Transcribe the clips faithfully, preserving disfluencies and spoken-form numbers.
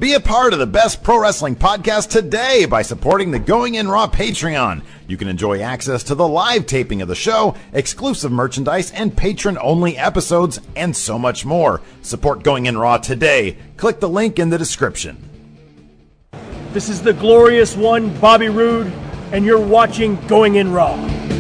Be a part of the best pro wrestling podcast today by supporting the Going In Raw Patreon. You can enjoy access to the live taping of the show, exclusive merchandise, and patron-only episodes, and so much more. Support Going In Raw today. Click the link in the description. This is the glorious one, Bobby Roode, and you're watching Going In Raw.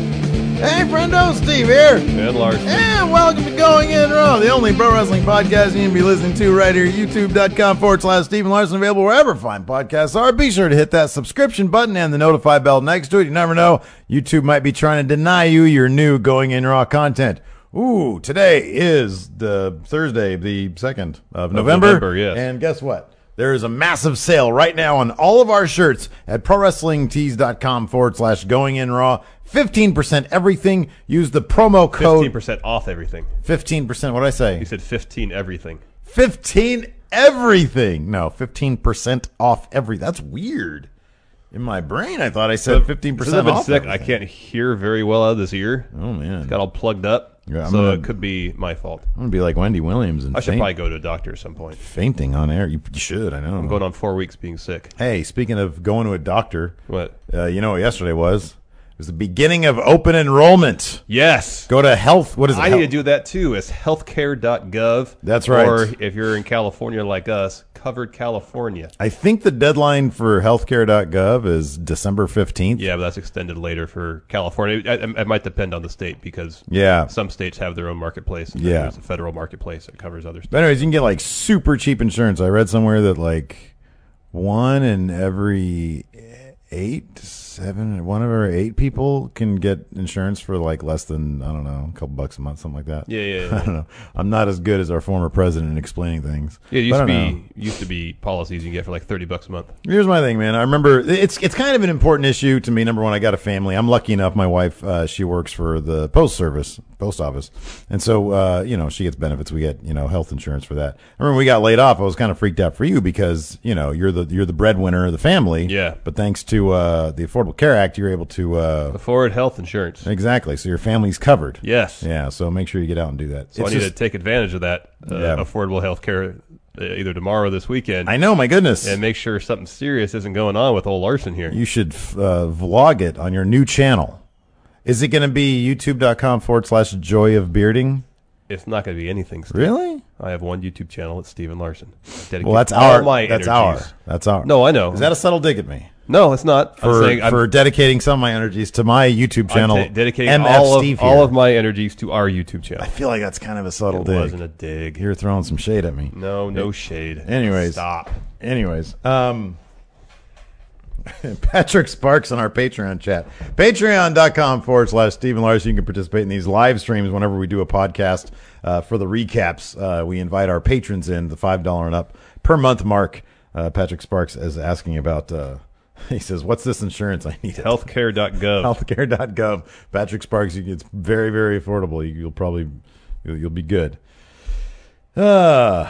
Hey, friendo, Steve here. And Larson. And welcome to Going In Raw, the only pro wrestling podcast you can be listening to right here, youtube.com forward slash Stephen Larson, available wherever fine podcasts are. Be sure to hit that subscription button and the notify bell next to it. You never know, YouTube might be trying to deny you your new Going In Raw content. Ooh, today is the Thursday, the second of, of November. November, yes. And guess what? There is a massive sale right now on all of our shirts at prowrestlingtees.com forward slash going in raw. fifteen percent everything. Use the promo code. fifteen percent off everything. fifteen percent. What did I say? You said fifteen everything. fifteen everything. No, fifteen percent off every. That's weird. In my brain, I thought I said fifteen percent I've been off sick. everything. I can't hear very well out of this ear. Oh, man. It's got all plugged up. Yeah, I'm so gonna- it could be my fault. I'm going to be like Wendy Williams and I should faint, probably go to a doctor at some point. fainting on air. You, you should, I know. I'm going on four weeks being sick. Hey, speaking of going to a doctor, What? uh, you know what yesterday was? It was the beginning of open enrollment. Yes. Go to health. What is it? I Health- need to do that too. It's healthcare dot gov. That's right. Or if you're in California like us, Covered California. I think the deadline for healthcare dot gov is December fifteenth. Yeah, but that's extended later for California. It, it, it might depend on the state because Yeah. some states have their own marketplace. And Yeah. There's a federal marketplace that covers other states. But anyways, you can get like super cheap insurance. I read somewhere that like one in every eight, seven, one of every eight people can get insurance for like less than, I don't know, a couple bucks a month, something like that. Yeah, yeah, I yeah. don't know. I'm not as good as our former president in explaining things. Yeah, it But used I to don't know. be used to be policies you get for like thirty bucks a month. Here's my thing, man. I remember it's it's kind of an important issue to me. Number one, I got a family. I'm lucky enough. My wife, uh, she works for the post service, post office, and so uh, you know she gets benefits. We get you know health insurance for that. I remember we got laid off. I was kind of freaked out for you because you know you're the you're the breadwinner of the family. Yeah. But thanks to uh, the Affordable Care Act, you're able to uh, Afford health insurance. exactly. So your family's covered. Yes. Yeah. So make sure you get out and do that. So It's I need just- to take advantage of that uh, Yeah. affordable health care uh, either tomorrow or this weekend. I know. My goodness. and make sure something serious isn't going on with old Larson here. You should uh, vlog it on your new channel. Is it going to be youtube.com forward slash joy of bearding? It's not going to be anything. Steve. Really? I have one YouTube channel. It's Stephen Larson. Dedicate Well, that's all our. my That's energies. our. That's our. No, I know. Is that a subtle dig at me No, it's not. I'm for saying I'm, for dedicating some of my energies to my YouTube I'm channel? de- dedicating M F all of, Steve all here. of my energies to our YouTube channel. I feel like that's kind of a subtle It dig. wasn't a dig. You're throwing some shade at me. No, no shade. Anyways. Stop. Anyways, um, Patrick Sparks on our Patreon chat. Patreon.com forward slash Stephen Larson. You can participate in these live streams whenever we do a podcast. Uh, for the recaps, uh, we invite our patrons in, the five dollars and up per month mark. Uh, Patrick Sparks is asking about, uh, he says, what's this insurance I need? Healthcare dot gov. Healthcare dot gov. Patrick Sparks, you- it's very, very affordable. You- You'll probably, you'll, you'll be good. Uh,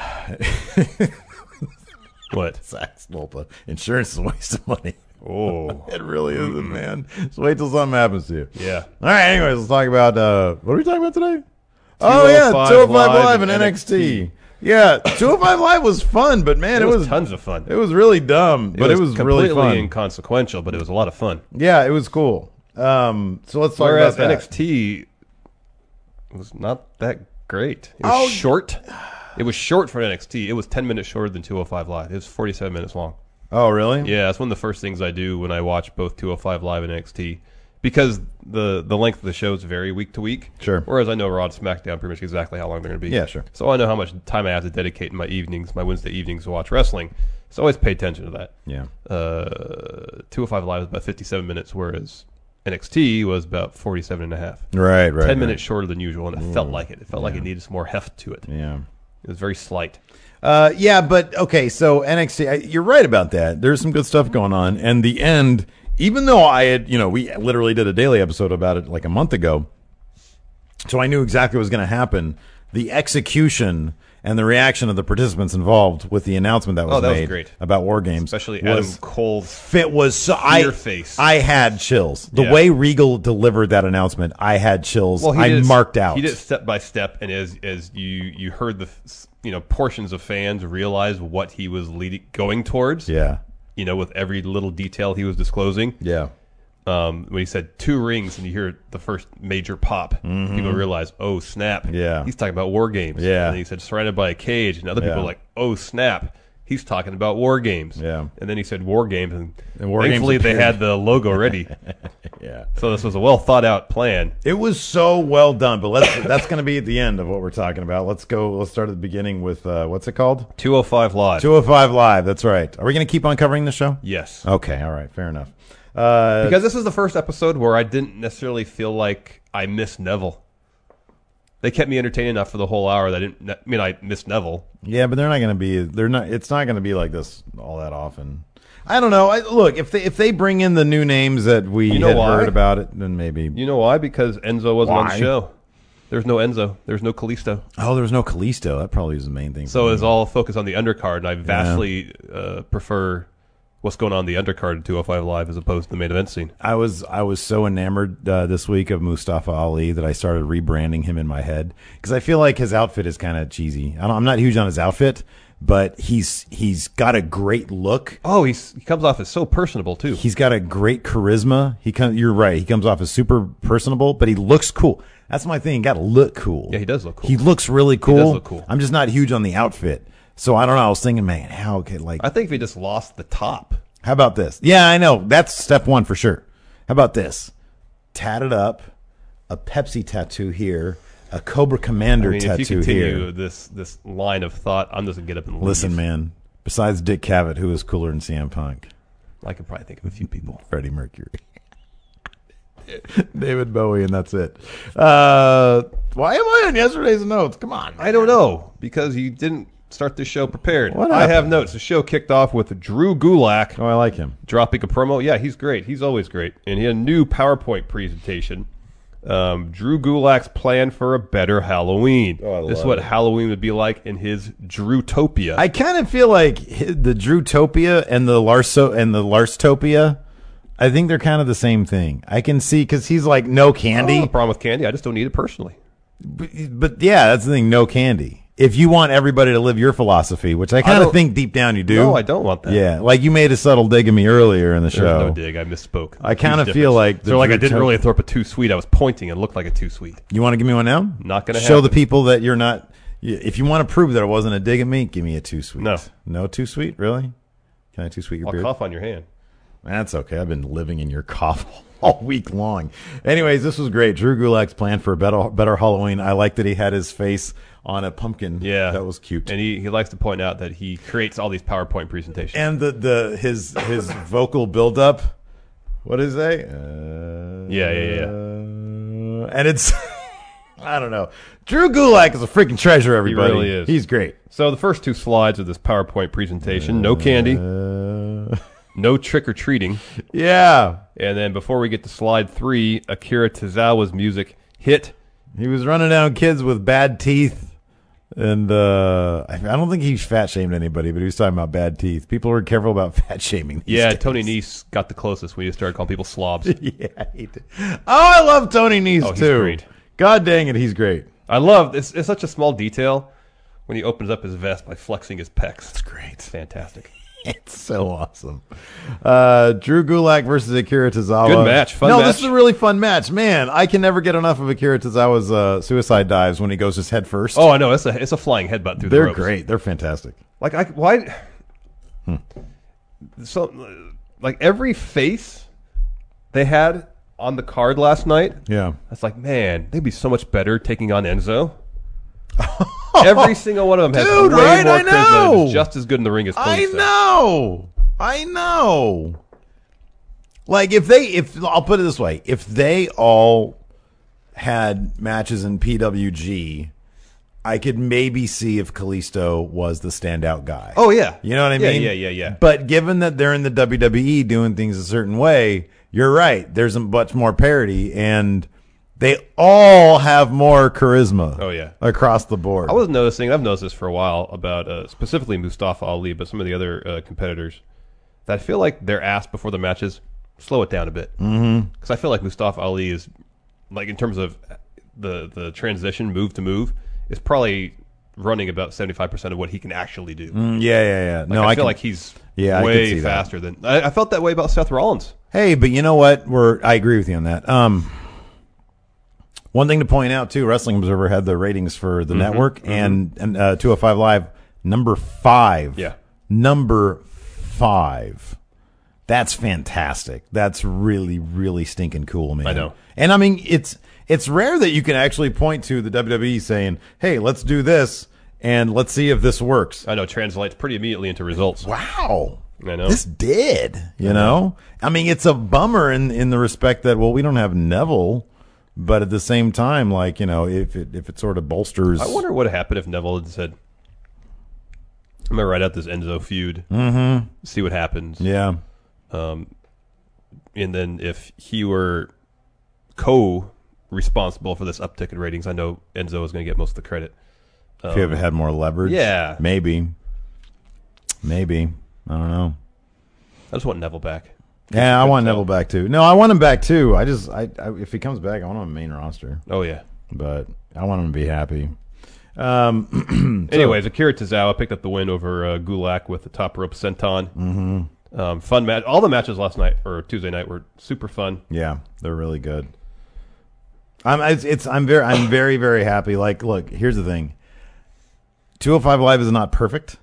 What? Sax Volta. Insurance is a waste of money. Oh. It really isn't, man. Just wait till something happens to you. Yeah. All right, anyways, let's talk about, uh, what are we talking about today? Oh, yeah, two oh five two oh five Live Live and and N X T. Yeah, two oh five Live was fun, but man, It it, was, was tons of fun. It was really dumb, but it was, really completely fun. inconsequential, but it was a lot of fun. Yeah, it was cool. Um, so let's talk Whereas about that. N X T was not that great. It was Oh, short. It was short for N X T. It was ten minutes shorter than two oh five Live. It was forty-seven minutes long. Oh, really? Yeah, that's one of the first things I do when I watch both two oh five Live and N X T. Because the the length of the shows vary week to week. Sure. Whereas I know Raw and SmackDown pretty much exactly how long they're going to be. Yeah, sure. So I know how much time I have to dedicate in my evenings, my Wednesday evenings to watch wrestling. So I always pay attention to that. Yeah. Uh, two oh five Live was about fifty-seven minutes, whereas N X T was about forty-seven and a half. Right, right. ten right. minutes shorter than usual, and it felt like it. It felt like Yeah. it needed some more heft to it. Yeah. It was very slight. Uh, yeah, but okay, so N X T, I, you're right about that. There's some good stuff going on, and the end, even though I had, you know, we literally did a daily episode about it like a month ago, so I knew exactly what was going to happen. The execution and the reaction of the participants involved with the announcement that was Oh, that was made great. about War Games, Especially Adam was Cole's fit was so I fear face. I had chills. The Yeah. way Regal delivered that announcment, I had chills. Well, he I did it- marked out. He did it step by step, and as as you you heard the you know, portions of fans realized what he was leading, going towards. Yeah. You know, with every little detail he was disclosing. Yeah. Um, when he said two rings and you hear the first major pop, mm-hmm. people realize, oh, snap. Yeah. He's talking about War Games. Yeah. And then he said surrounded by a cage, and other Yeah. people are like, oh, snap. He's talking about War Games. Yeah. And then he said War Games, and, And War thankfully Games they appeared. had the logo ready. Yeah. So this was a well thought out plan. It was so well done, but let's that's going to be at the end of what we're talking about. Let's go. Let's start at the beginning with uh, what's it called? two oh five Live. two oh five Live. That's right. Are we going to keep on covering the show? Yes. Okay. All right. Fair enough. Uh, Because this is the first episode where I didn't necessarily feel like I missed Neville. They kept me entertained enough for the whole hour that I didn't. I mean, I missed Neville. yeah, but they're not going to be. They're not. It's not going to be like this all that often. I don't know. I, look, if they if they bring in the new names that we You know had why? heard about it, then maybe. You know why? Because Enzo wasn't on Why? the show. There's no Enzo. There's no Kalisto. Oh, there was no Kalisto. That probably is the main thing. So for it's me. all focused on the undercard, and I vastly uh, prefer what's going on in the undercard in two oh five Live as opposed to the main event scene. I was I was so enamored uh, this week of Mustafa Ali that I started rebranding him in my head because I feel like his outfit is kind of cheesy. I don't, I'm not huge on his outfit, but he's he's got a great look. Oh, he's, he comes off as so personable, too. He's got a great charisma. He comes. You're right. He comes off as super personable, but he looks cool. That's my thing. Got to look cool. Yeah, he does look cool. He looks really cool. does look cool. I'm just not huge on the outfit, so I don't know. I was thinking, man, how could like. I think if he just lost the top. How about this? Yeah, I know. That's step one for sure. How about this? Tatted up, a Pepsi tattoo here, a Cobra Commander I mean, if you tattoo continue here. this this line of thought, I'm just going to get up and leave. Listen, man, besides Dick Cavett, who is cooler than C M Punk? I could probably think of a few people. Freddie Mercury. David Bowie, and that's it. Uh, why am I on yesterday's notes? Come on. I don't know, because you didn't start the show prepared. What I happened? have notes. The show kicked off with Drew Gulak Oh, I like him. dropping a promo. Yeah, he's great. He's always great. And he had a new PowerPoint presentation. Um, Drew Gulak's plan for a better Halloween. Oh, I this is love what it. Halloween would be like in his Drewtopia. I kind of feel like hi- the Drewtopia and the Larso and the Larstopia. I think they're kind of the same thing. I can see because he's like no I don't candy. have a problem with candy. I just don't need it personally. But, but yeah, that's the thing. No candy. If you want everybody to live your philosophy, which I kind of don't- think deep down you do. No, I don't want that. Yeah, like you made a subtle dig at me earlier in the There's show. no dig. I misspoke. I kinda Huge feel difference. like the so like I didn't Drewtopia- really throw up a too sweet. I was pointing and it looked like a too sweet. You want to give me one now? Not gonna show the happen. people that you're not. y- If you want to prove that it wasn't a dig at me, give me a too sweet. No. no too sweet. Really? Can I too sweet your I'll beard? cough on your hand. That's okay. I've been living in your cough all week long. Anyways, this was great. Drew Gulak's plan for a better, better Halloween. I like that he had his face on a pumpkin. Yeah, that was cute. And he, he likes to point out that he creates all these PowerPoint presentations. And the, the his his vocal buildup. What is that? Uh, Yeah, yeah, yeah. Uh, and it's I don't know. Drew Gulak is a freaking treasure. Everybody, really is. He's great. So the first two slides of this PowerPoint presentation: no candy, Uh, no trick or treating, yeah, and then before we get to slide three, Akira Tozawa's music hit. he was running down kids with bad teeth. And uh, I I don't think he fat shamed anybody, but he was talking about bad teeth. People are careful about fat shaming. these Yeah, days. Tony Nese got the closest when you started calling people slobs. Yeah, he did. Oh, I love Tony Nese Oh, he's too. great. God dang it, he's great. I love it's, it's such a small detail when he opens up his vest by flexing his pecs. It's great. It's fantastic. It's so awesome. Uh, Drew Gulak versus Akira Tozawa. Good match. Fun no, match. this is a really fun match. Man, I can never get enough of Akira Tozawa's uh, suicide dives when he goes his head first. Oh, I know. It's a it's a flying headbutt through the they're ropes. great. They're fantastic. Like I why so like every face they had on the card last night. Yeah. I was like, man, they'd be so much better taking on Enzo. Every single one of them has Dude, way right? more I charisma and know. is just as good in the ring as I Kalisto. know. I know. Like if they if I'll put it this way, if they all had matches in P W G, I could maybe see if Kalisto was the standout guy. Oh yeah. You know what I Yeah, mean? yeah, yeah, yeah. But given that they're in the W W E doing things a certain way, you're right. There's a much more parity, and they all have more charisma. Oh, yeah. across the board. I was noticing, I've noticed this for a while about uh, specifically Mustafa Ali, but some of the other uh, competitors, that I feel like they're asked before the matches, slow it down a bit. Because mm-hmm. I feel like Mustafa Ali is, like in terms of the the transition, move to move, is probably running about seventy-five percent of what he can actually do. Mm, yeah, yeah, yeah. Like, No, I, I feel can, like he's yeah, I can way see that. faster than I, I felt that way about Seth Rollins. Hey, but you know what? We're I agree with you on that. Um, one thing to point out too, Wrestling Observer had the ratings for the Mm-hmm, network mm-hmm. and and uh, two oh five Live number five. Yeah, number five. That's fantastic. That's really, really stinking cool, man. I know. And I mean, it's it's rare that you can actually point to the W W E saying, "Hey, let's do this and let's see if this works." I know. Translates pretty immediately into results. Wow. I know. This did, you know? I mean, it's a bummer in, in the respect that, well, we don't have Neville, but at the same time, like, you know, if it if it sort of bolsters. I wonder what would happen if Neville had said, "I'm gonna write out this Enzo feud, Mm-hmm. see what happens." Yeah. Um, and then if he were co-responsible for this uptick in ratings, I know Enzo was going to get most of the credit. Um, If you ever had more leverage. Yeah. Maybe. Maybe. I don't know. I just want Neville back. Yeah, I Good want tell. Neville back too. No, I want him back too. I just, I, I if he comes back, I want him on the main roster. Oh yeah. But I want him to be happy. Um, Anyways, Akira Tozawa picked up the win over uh, Gulak with the top rope senton. Mm-hmm. Um, fun match. All the matches last night or Tuesday night were super fun. Yeah, they're really good. I'm, it's, it's, I'm very, I'm very, very happy. Like, look, here's the thing. two oh five Live is not perfect.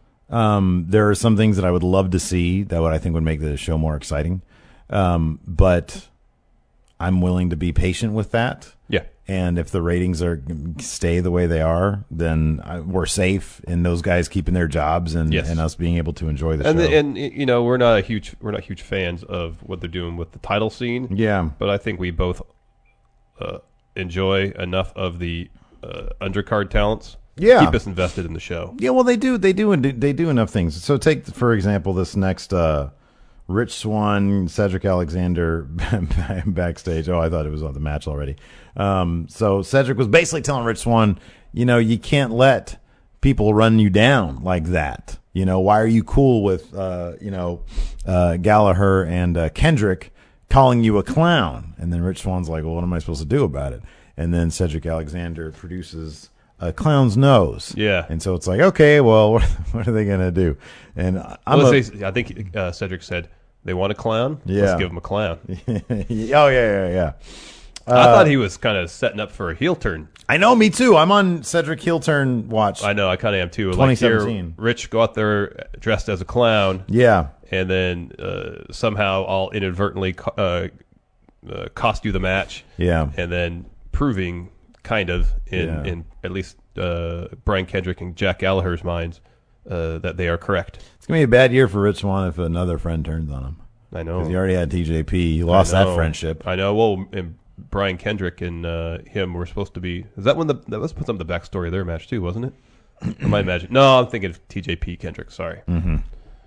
Um, there are some things that I would love to see that would I think would make the show more exciting. Um, but I'm willing to be patient with that. Yeah. And if the ratings are stay the way they are, then I, we're safe in those guys keeping their jobs and, Yes. and us being able to enjoy the And show. the, and you know we're not a huge we're not huge fans of what they're doing with the title scene. yeah. But I think we both uh, enjoy enough of the uh, undercard talents. Yeah. Keep us invested in the show. Yeah, well, they do. They do. They do enough things. So take, for example, this next uh, Rich Swann, Cedric Alexander backstage. Oh, I thought it was on the match already. Um, so Cedric was basically telling Rich Swann, you know, you can't let people run you down like that. You know, why are you cool with, uh, you know, uh, Gallagher and uh, Kendrick calling you a clown? And then Rich Swann's like, well, what am I supposed to do about it? And then Cedric Alexander produces a clown's nose. Yeah. And so it's like, okay, well, what, what are they going to do? And I'm Well, a, let's say, I think uh, Cedric said they want a clown. Yeah. Let's give him a clown. oh, yeah, yeah, yeah. I thought he was kind of setting up for a heel turn. I know, me too. I'm on Cedric heel turn watch. I know, I kind of am too. twenty Like here, seventeen. Rich go out there dressed as a clown, Yeah. and then uh, somehow I'll inadvertently co- uh, uh, cost you the match, Yeah. and then proving kind of in, Yeah. in at least uh, Brian Kendrick and Jack Gallagher's minds uh, that they are correct. It's going to be a bad year for Rich Swann if another friend turns on him. I know. Because he already had T J P. He lost I that know. friendship. I know. Well, and Brian Kendrick and uh, him were supposed to be. Is that when the that was some of the backstory of their match too, wasn't it? Am I imagine? No, I'm thinking of T J P Kendrick. Sorry. Mm-hmm.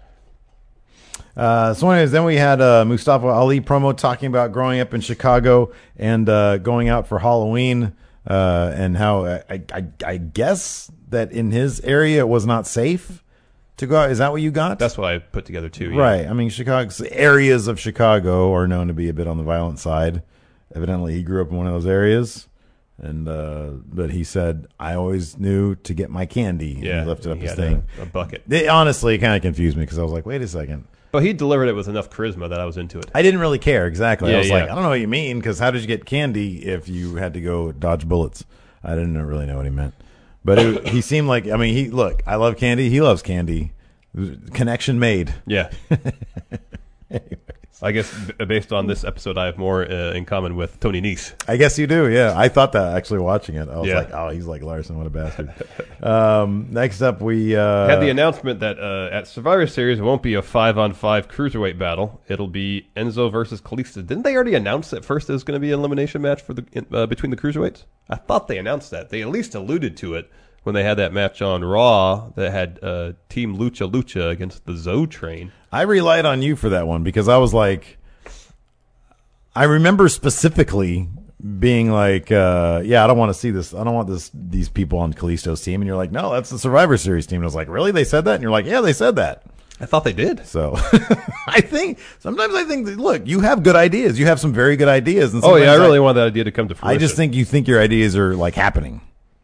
Uh, so anyways, then we had uh, Mustafa Ali promo talking about growing up in Chicago and uh, going out for Halloween uh, and how I, I, I guess that in his area it was not safe to go out. Is that what you got? That's what I put together too. yeah. Right. I mean, Chicago's areas of Chicago are known to be a bit on the violent side. Evidently, he grew up in one of those areas, and uh, but he said, "I always knew to get my candy." And Yeah. he lifted up he his had thing. A, a bucket. It, honestly, it kind of confused me because I was like, "Wait a second." But he delivered it with enough charisma that I was into it. I didn't really care exactly. I Yeah, was yeah. like, I don't know what you mean because how did you get candy if you had to go dodge bullets? I didn't really know what he meant, but it, he seemed like. I mean, he look. I love candy. He loves candy. Connection made. Yeah. I guess b- based on this episode, I have more uh, in common with Tony Nese. I guess you do, yeah. I thought that actually watching it. I was Yeah. like, oh, he's like Larson. What a bastard. um, next up, we uh, had the announcement that uh, at Survivor Series it won't be a five-on-five cruiserweight battle. It'll be Enzo versus Kalisto. Didn't they already announce at first it was going to be an elimination match for the uh, between the cruiserweights? I thought they announced that. They at least alluded to it when they had that match on Raw that had uh, Team Lucha Lucha against the Zo Train. I relied on you for that one because I was like, I remember specifically being like, uh, yeah, I don't want to see this. I don't want this these people on Kalisto's team. And you're like, no, that's the Survivor Series team. And I was like, really? They said that? And you're like, yeah, they said that. I thought they did. So I think sometimes I think that, look, you have good ideas. You have some very good ideas. And Oh yeah, I sometimes really want that idea to come to fruition. I just think you think your ideas are like happening.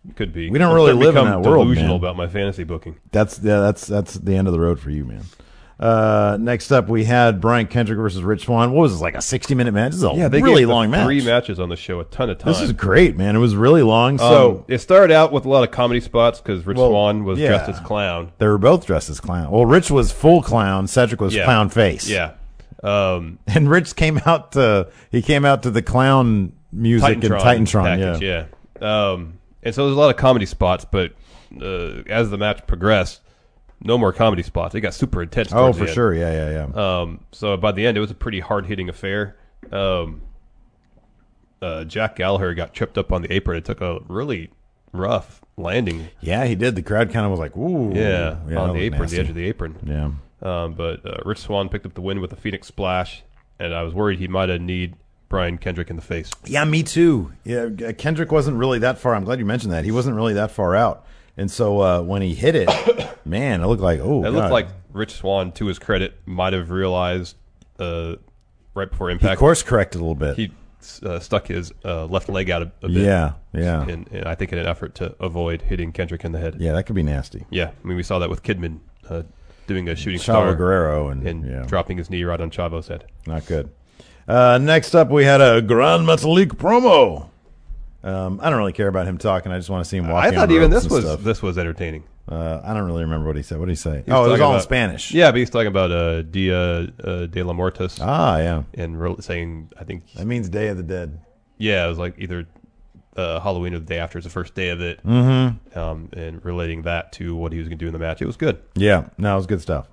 Could be. We don't I'll really start live in become that world, delusional man. about my fantasy booking. That's yeah, that's that's the end of the road for you, man. Uh, next up, we had Brian Kendrick versus Rich Swann. What was this, like a sixty-minute match? This is a Yeah, they really gave the long match. Three matches on the show, a ton of time. This is great, man. It was really long. So Um, it started out with a lot of comedy spots because Rich Well, Swann was yeah. dressed as clown. they were both dressed as clown. Well, Rich was full clown. Cedric was Yeah. clown face. Yeah. Um, And Rich came out to he came out to the clown music Titantron, and Titantron. package, yeah. yeah. Um, and so there's a lot of comedy spots, but uh, as the match progressed, no more comedy spots. It got super intense. Oh, towards for the end. sure. Yeah, yeah, yeah. Um, so by the end, it was a pretty hard-hitting affair. Um, uh, Jack Gallagher got tripped up on the apron. It took a really rough landing. yeah, he did. The crowd kind of was like, "Ooh." Yeah, that on was the apron, nasty. the edge of the apron. Yeah. Um, but uh, Rich Swann picked up the win with a Phoenix Splash, and I was worried he might have kneed Brian Kendrick in the face. Yeah, me too. Yeah, Kendrick wasn't really that far. I'm glad you mentioned that. He wasn't really that far out. And so uh, when he hit it, man, it looked like, oh, It God. looked like Rich Swann, to his credit, might have realized uh, right before he impact. course corrected a little bit. He uh, stuck his uh, left leg out a, a bit. yeah, yeah. In, in, I think in an effort to avoid hitting Kendrick in the head. Yeah, that could be nasty. Yeah, I mean, we saw that with Kidman uh, doing a shooting Chavo star Guerrero and, and yeah, dropping his knee right on Chavo's head. not good. Uh, next up, we had a Grand Metalik promo. Um, I don't really care about him talking. I just want to see him walking. I thought on even ropes this and was stuff. this was entertaining. Uh, I don't really remember what he said. What did he say? He was oh, it was talking all in about- Spanish. Yeah, but he's talking about uh, Dia uh, de la Mortis Ah, yeah. and re- saying, I think, That means Day of the Dead. yeah, it was like either uh, Halloween or the day after is the first day of it, mm-hmm. um, and relating that to what he was going to do in the match. It was good. Yeah, no, it was good stuff.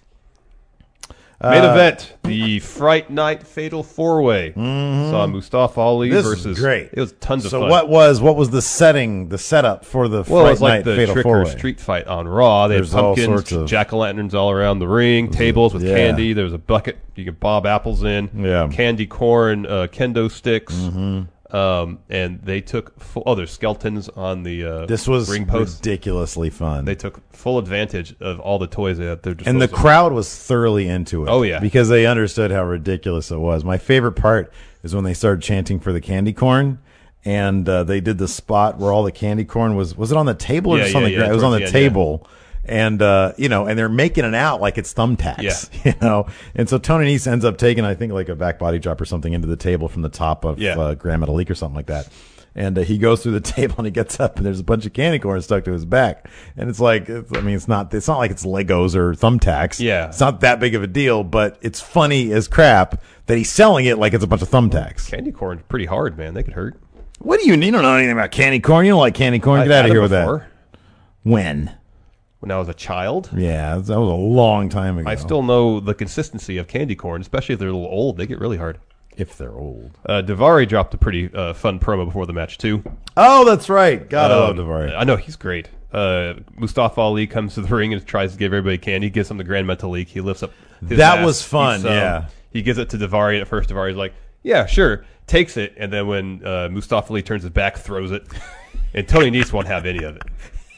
Main Uh, event, the Fright Night Fatal Four Way. Saw Mustafa Ali This versus. is great. It was tons of So fun. what was what was the setting, the setup for the Well, Fright it was like Night the Fatal trick Four or Way? street fight on Raw. They There's had all pumpkins, sorts of- jack o' lanterns all around the ring, tables with yeah. candy. There was a bucket you could bob apples in. Yeah. Candy corn, uh, kendo sticks. Mm-hmm. Um, and they took full, oh, there's skeletons on the uh, This was ring post. ridiculously fun. They took full advantage of all the toys at their disposal. And the crowd was thoroughly into it. Oh, yeah. Because they understood how ridiculous it was. My favorite part is when they started chanting for the candy corn, and uh, they did the spot where all the candy corn was. Was it on the table or Yeah, just yeah, on the yeah, ground? It was on the towards the end, table. And, uh, you know, and they're making it out like it's thumbtacks, Yeah. you know? And so Tony Nese ends up taking, I think, like a back body drop or something into the table from the top of Yeah. uh, Grand Metalik or something like that. And uh, he goes through the table and he gets up and there's a bunch of candy corn stuck to his back. And it's like, it's, I mean, it's not, it's not like it's Legos or thumbtacks. Yeah. It's not that big of a deal, but it's funny as crap that he's selling it like it's a bunch of thumbtacks. candy corn's pretty hard, man. They could hurt. What do you, you don't know anything about candy corn? You don't like candy corn? Get I've out of had here it with before. that. When? When I was a child. Yeah, that was a long time ago. I still know the consistency of candy corn, especially if they're a little old. They get really hard. If they're old. Uh, Davari dropped a pretty uh, fun promo before the match, too. Oh, that's right. God, I love Um, Davari. I know, he's great. Uh, Mustafa Ali comes to the ring and tries to give everybody candy. He gives him the Grand Metalik. He lifts up his That mask, was fun, eats some. yeah. He gives it to Davari, and at first Davari's like, yeah, sure, takes it. And then when uh, Mustafa Ali turns his back, throws it. And Tony Nese won't have any of it.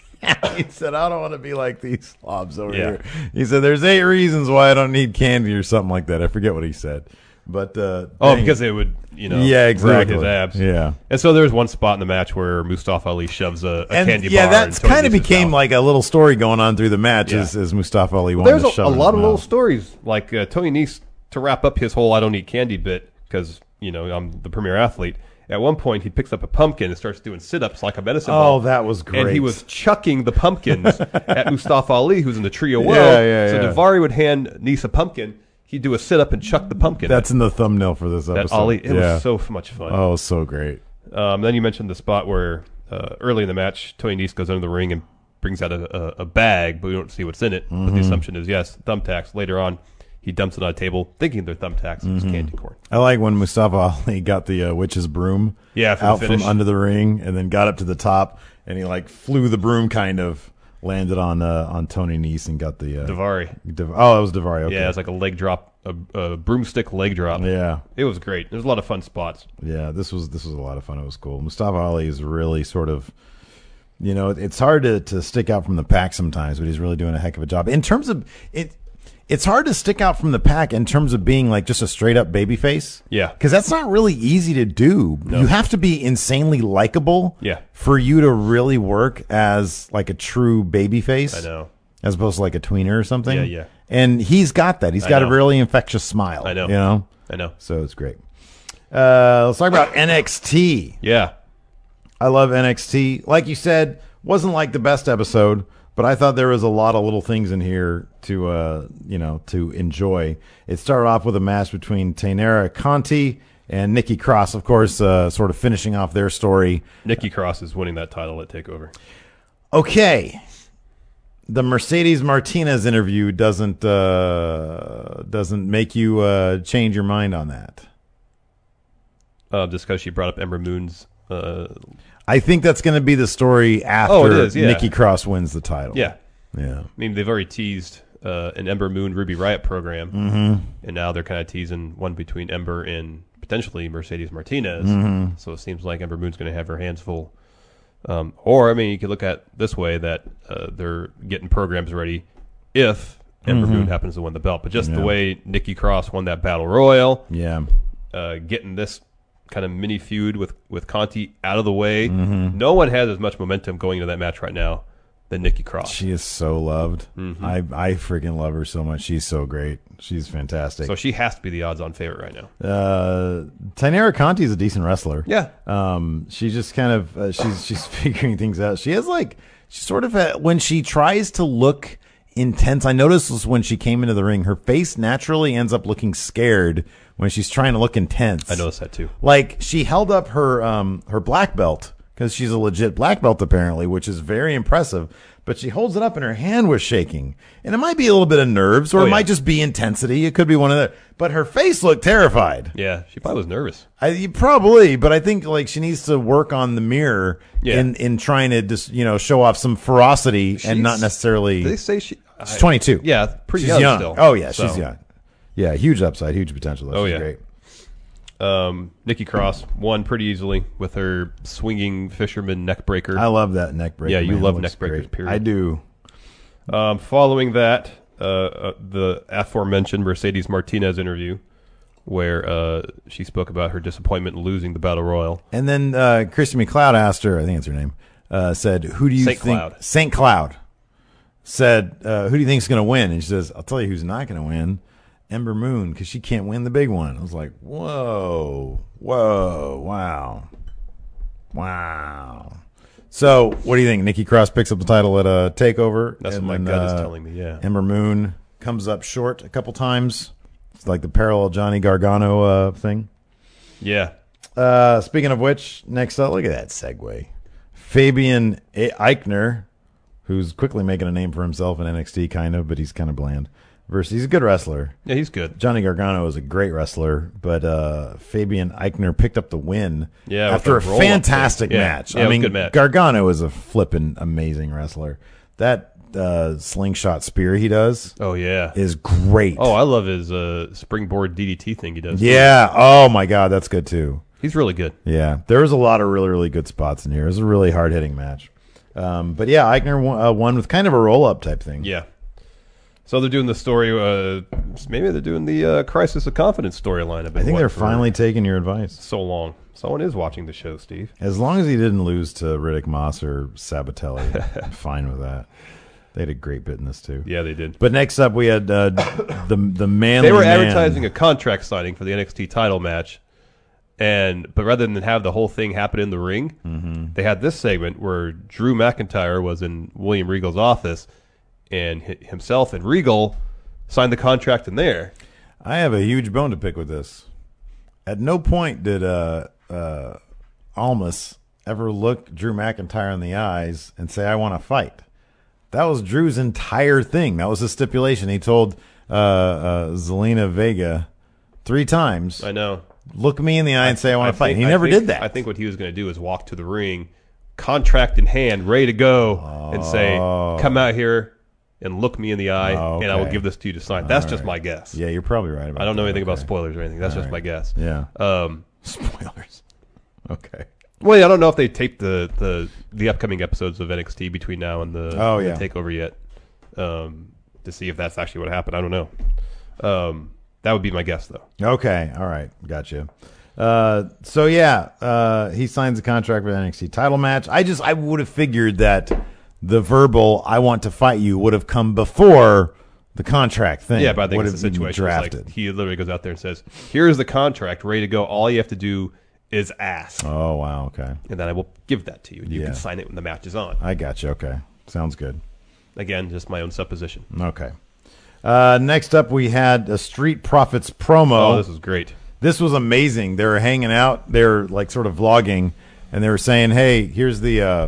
He said, I don't want to be like these slobs over Yeah. here. He said, there's eight reasons why I don't need candy or something like that. I forget what he said. But uh, Oh, dang. because it would, you know, Yeah, exactly. ruin his abs. Yeah. And so there was one spot in the match where Mustafa Ali shoves a, a And candy yeah, bar. that's in Tony kind of Nese's became mouth. like a little story going on through the match Yeah. as, as Mustafa Ali wanted There's to a, shove a it in lot his of little mouth. stories like uh, Tony Nese to wrap up his whole "I don't eat candy" bit because you know I'm the premier athlete. At one point, he picks up a pumpkin and starts doing sit-ups like a medicine Oh, ball. that was great. And he was chucking the pumpkins at Mustafa Ali, who's in the trio Yeah, well. yeah, so yeah. Davari would hand Nese a pumpkin. He'd do a sit-up and chuck the pumpkin. That's in the thumbnail for this at episode. Ali. It yeah. was so f- much fun. Oh, so great. Um, then you mentioned the spot where uh, early in the match, Tony Nese goes under the ring and brings out a, a, a bag, but we don't see what's in it. Mm-hmm. But the assumption is, yes, thumbtacks. Later on, he dumps it on a table, thinking they're thumbtacks. It was candy corn. I like when Mustafa Ali got the uh, witch's broom Yeah, for the out from finish. under the ring and then got up to the top and he like flew the broom kind of, landed on uh, on Tony Nese and got the... Uh, Davari. Dav- oh, it was Davari. Okay. Yeah, it's like a leg drop, a, a broomstick leg drop. Yeah. It was great. There's a lot of fun spots. Yeah, this was this was a lot of fun. It was cool. Mustafa Ali is really sort of, you know, it's hard to, to stick out from the pack sometimes, but he's really doing a heck of a job. In terms of it, it's hard to stick out from the pack in terms of being like just a straight up babyface. Yeah. Because that's not really easy to do. No. You have to be insanely likable Yeah. for you to really work as like a true babyface. I know. As opposed to like a tweener or something. Yeah, yeah. And he's got that. He's I got know. a really infectious smile. I know. You know? I know. So it's great. Uh, let's talk about N X T. Yeah. I love N X T. Like you said, wasn't like the best episode, but I thought there was a lot of little things in here to, uh, you know, to enjoy. It started off with a match between Tainara Conti and Nikki Cross, of course, uh, sort of finishing off their story. Nikki Cross is winning that title at TakeOver. Okay. The Mercedes Martinez interview doesn't uh, doesn't make you uh, change your mind on that. Uh, just because she brought up Ember Moon's. Uh, I think that's going to be the story after Oh, it is, yeah. Nikki Cross wins the title. yeah. Yeah. I mean, they've already teased uh, an Ember Moon Ruby Riot program, Mm-hmm. and now they're kind of teasing one between Ember and potentially Mercedes Martinez. Mm-hmm. So it seems like Ember Moon's going to have her hands full. Um, or, I mean, you could look at this way that uh, they're getting programs ready if Ember Moon happens to win the belt. But just Mm-hmm. Yeah. the way Nikki Cross won that Battle Royal, Yeah. uh, getting this kind of mini feud with, with Conti out of the way, Mm-hmm. no one has as much momentum going into that match right now than Nikki Cross. She is so loved. Mm-hmm. I I freaking love her so much. She's so great. She's fantastic. So she has to be the odds-on favorite right now. uh, Tainara Conti is a decent wrestler. Yeah. Um, she just kind of uh, she's she's figuring things out. She has like she sort of ha- when she tries to look intense. I noticed this when she came into the ring. Her face naturally ends up looking scared when she's trying to look intense. I noticed that too. Like she held up her um her black belt because she's a legit black belt apparently, which is very impressive. But she holds it up and her hand was shaking, and it might be a little bit of nerves, or Oh, it yeah. might just be intensity. It could be one of the. But her face looked terrified. Yeah, she probably was nervous. I you probably, but I think like she needs to work on the mirror Yeah. in in trying to just you know show off some ferocity and She's- not necessarily. Did they say she? She's twenty-two. Yeah, pretty she's young, young. still. Oh yeah, So, she's young. Yeah, huge upside, huge potential. Though. Oh, She's yeah. great. Um, Nikki Cross won pretty easily with her swinging fisherman neck breaker. I love that neck breaker. Yeah, you man. It love looks neck breakers, great. period. I do. Um, following that, uh, uh, the aforementioned Mercedes Martinez interview, where uh, she spoke about her disappointment in losing the Battle Royal. And then uh, Christy McLeod asked her, I think it's her name, uh, said, "Who do you Saint think?" Cloud. Saint Cloud said, uh, "Who do you think is going to win?" And she says, "I'll tell you who's not going to win: Ember Moon, because she can't win the big one." I was like, "Whoa, whoa, wow, wow." So, what do you think? Nikki Cross picks up the title at a takeover. That's and what my then, gut is uh, telling me. Yeah. Ember Moon comes up short a couple times. It's like the parallel Johnny Gargano uh, thing. Yeah. Uh, speaking of which, next up, look at that segue. Fabian A- Eichner, who's quickly making a name for himself in N X T, kind of, but he's kind of bland. Versus, he's a good wrestler. Yeah, he's good. Johnny Gargano is a great wrestler, but uh, Fabian Eichner picked up the win Yeah, with after a the roll-up fantastic thing. Yeah. match. Yeah, I it was a mean, good match. Gargano is a flippin' amazing wrestler. That uh, slingshot spear he does Oh, yeah. is great. Oh, I love his uh, springboard D D T thing he does. yeah. Oh, my God, that's good, too. He's really good. Yeah, there was a lot of really, really good spots in here. It was a really hard-hitting match. Um, but yeah, Eichner won, uh, won with kind of a roll-up type thing. Yeah. So they're doing the story, uh, maybe they're doing the uh, Crisis of Confidence storyline. I think they're finally taking your advice. so long. Someone is watching the show, Steve. As long as he didn't lose to Riddick Moss or Sabatelli, I'm fine with that. They had a great bit in this too. Yeah, they did. But next up, we had uh, the the manly They were man. advertising a contract signing for the N X T title match, and but rather than have the whole thing happen in the ring, Mm-hmm. they had this segment where Drew McIntyre was in William Regal's office, and hi- himself and Regal signed the contract in there. I have a huge bone to pick with this. At no point did uh, uh, Almas ever look Drew McIntyre in the eyes and say, "I want to fight." That was Drew's entire thing. That was his stipulation. He told uh, uh, Zelina Vega three times, I know. "Look me in the eye and say I want to fight." think- He I never think- did that. I think what he was going to do is walk to the ring, contract in hand, ready to go, and say, "Come out here and look me in the eye, Oh, and I will okay. give this to you to sign." That's All just right. my guess. Yeah, you're probably right about I don't know that. anything about Okay. spoilers or anything. That's All just my right. guess. Yeah. Um, Spoilers. Okay. well, yeah, I don't know if they taped the, the, the upcoming episodes of N X T between now and the, Oh, the yeah. takeover yet. Um, to see if that's actually what happened. I don't know. Um, that would be my guess, though. Okay, all right, gotcha. Uh, so yeah, uh, he signs a contract for the N X T title match. I just I would have figured that the verbal "I want to fight you" would have come before the contract thing. Yeah, but I think would it's the have been situation. It's drafted. like he literally goes out there and says, "Here's the contract, ready to go. All you have to do is ask." Oh wow, okay. And then I will give that to you. You Yeah. can sign it when the match is on. I got you. Okay, sounds good. Again, just my own supposition. Okay. Uh, next up, we had a Street Profits promo. Oh, this is great. This was amazing. They were hanging out. They were like sort of vlogging, and they were saying, "Hey, here's the." Uh,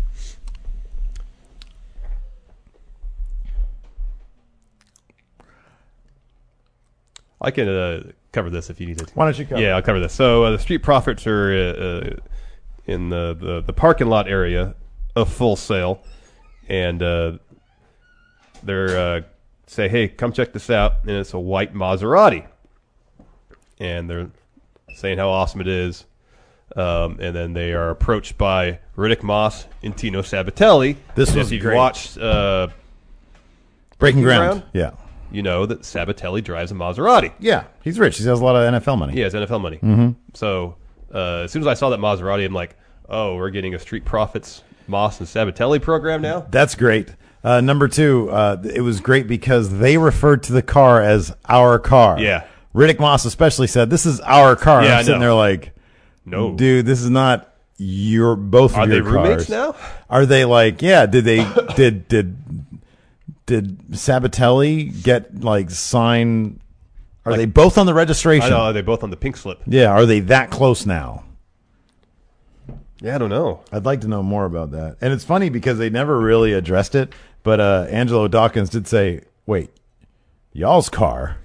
I can uh, cover this if you need it. Why don't you cover? Yeah, I'll cover this. So uh, the Street Profits are uh, uh, in the, the, the parking lot area of Full Sail, and uh, they're uh, say, "Hey, come check this out," and it's a white Maserati, and they're saying how awesome it is, um, and then they are approached by Riddick Moss and Tino Sabatelli. This and was if you've great. watched uh, Breaking, Breaking ground. Ground? Yeah. you know that Sabatelli drives a Maserati. Yeah, he's rich. He has a lot of N F L money. He has N F L money. Mm-hmm. So uh, as soon as I saw that Maserati, I'm like, oh, we're getting a Street Profits Moss and Sabatelli program now? That's great. Uh, number two, uh, it was great because they referred to the car as our car. Yeah. Riddick Moss especially said, "This is our car." And Yeah, I'm I sitting know. there like, No. dude, this is not your both Are of they your roommates cars. now? Are they like, yeah, did they did did did Sabatelli get like sign are they both on the registration? I know, they're both on the pink slip. Yeah, are they that close now? Yeah, I don't know. I'd like to know more about that. And it's funny because they never really addressed it, but uh, Angelo Dawkins did say, wait, y'all's car.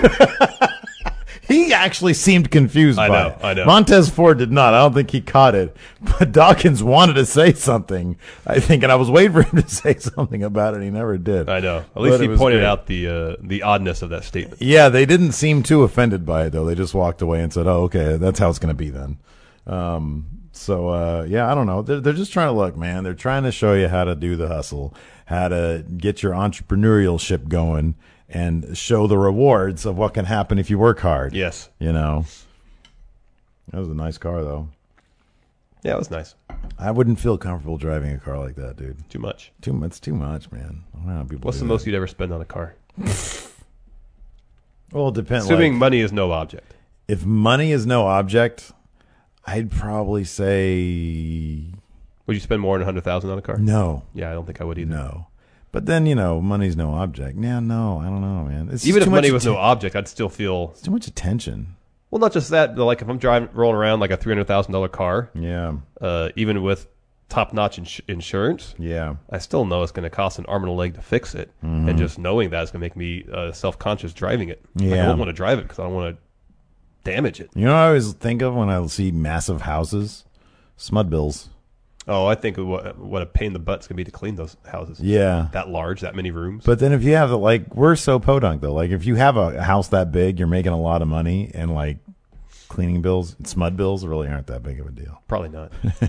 He actually seemed confused I by know, it. I know. Montez Ford did not. I don't think he caught it. But Dawkins wanted to say something, I think, and I was waiting for him to say something about it. He never did. I know. At But least it he was pointed great. out the uh, the oddness of that statement. Yeah, they didn't seem too offended by it, though. They just walked away and said, oh, okay, that's how it's going to be then. Um, so, uh, yeah, I don't know. They're, they're just trying to look, man. They're trying to show you how to do the hustle, how to get your entrepreneurial ship going, and show the rewards of what can happen if you work hard. Yes. You know? That was a nice car, though. Yeah, it was nice. I wouldn't feel comfortable driving a car like that, dude. Too much. Too It's too much, man. I don't know how people What's do the that. most you'd ever spend on a car? Well, it depends. Assuming Like, money is no object. if money is no object, I'd probably say Would you spend more than one hundred thousand dollars on a car? no. Yeah, I don't think I would either. No. But then, you know, money's no object. Yeah, no, I don't know, man. It's Even just if too money much was no atten- object, I'd still feel... it's too much attention. Well, not just that, but like if I'm driving, rolling around like a three hundred thousand dollars car, Yeah. uh, even with top-notch ins- insurance, Yeah. I still know it's going to cost an arm and a leg to fix it. And just knowing that is going to make me uh, self-conscious driving it. Like, I Yeah. don't want to drive it because I don't want to damage it. You know what I always think of when I see massive houses? Smud bills. Oh, I think what, what a pain in the butt it's going to be to clean those houses. Yeah. That large, that many rooms. But then if you have, the, like, we're so podunk, though. Like, if you have a house that big, you're making a lot of money, and, like, cleaning bills, smud bills really aren't that big of a deal. Probably not.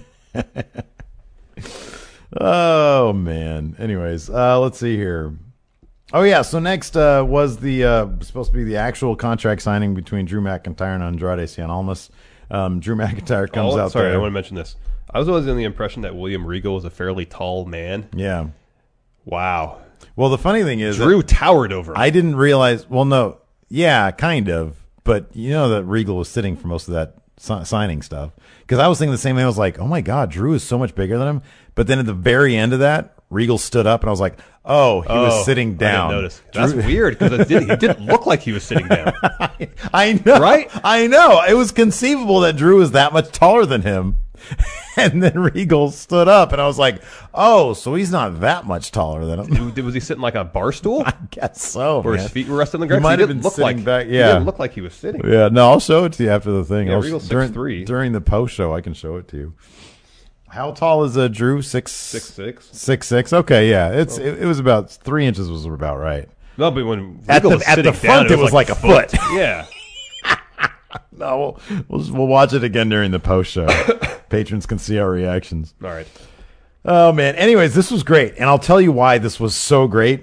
Oh, man. Anyways, uh, let's see here. Oh, yeah. So next uh, was the uh, supposed to be the actual contract signing between Drew McIntyre and Andrade Cien Almas. Um, Drew McIntyre comes oh, out sorry, there. I want to mention this. I was always in the impression that William Regal was a fairly tall man. Yeah. Wow. Well, the funny thing is, Drew that towered over him. I didn't realize. Well, no. Yeah, kind of. But you know that Regal was sitting for most of that si- signing stuff. Because I was thinking the same thing. I was like, oh, my God, Drew is so much bigger than him. But then at the very end of that, Regal stood up, and I was like, oh, he Oh, was sitting down. I didn't notice. That's weird because it did, he didn't look like he was sitting down. I know. Right? I know. It was conceivable that Drew was that much taller than him. And then Regal stood up, and I was like, oh, so he's not that much taller than him. Was he sitting like on a bar stool? I guess so, Where man. his feet were resting on the ground? He might He have didn't been look sitting like, back. He Yeah. didn't look like he was sitting. Yeah, no, I'll show it to you after the thing. Yeah, I'll, Regal's during, six three. during the post show, I can show it to you. How tall is uh, Drew? Six Six six. Six six. Okay, yeah, it's it, it was about three inches was about right. No, but when At Regal the- was at the sitting front, down, it was like a foot. Yeah. No, we'll, we'll we'll watch it again during the post show. Patrons can see our reactions. All right. Oh man. Anyways, this was great, and I'll tell you why this was so great.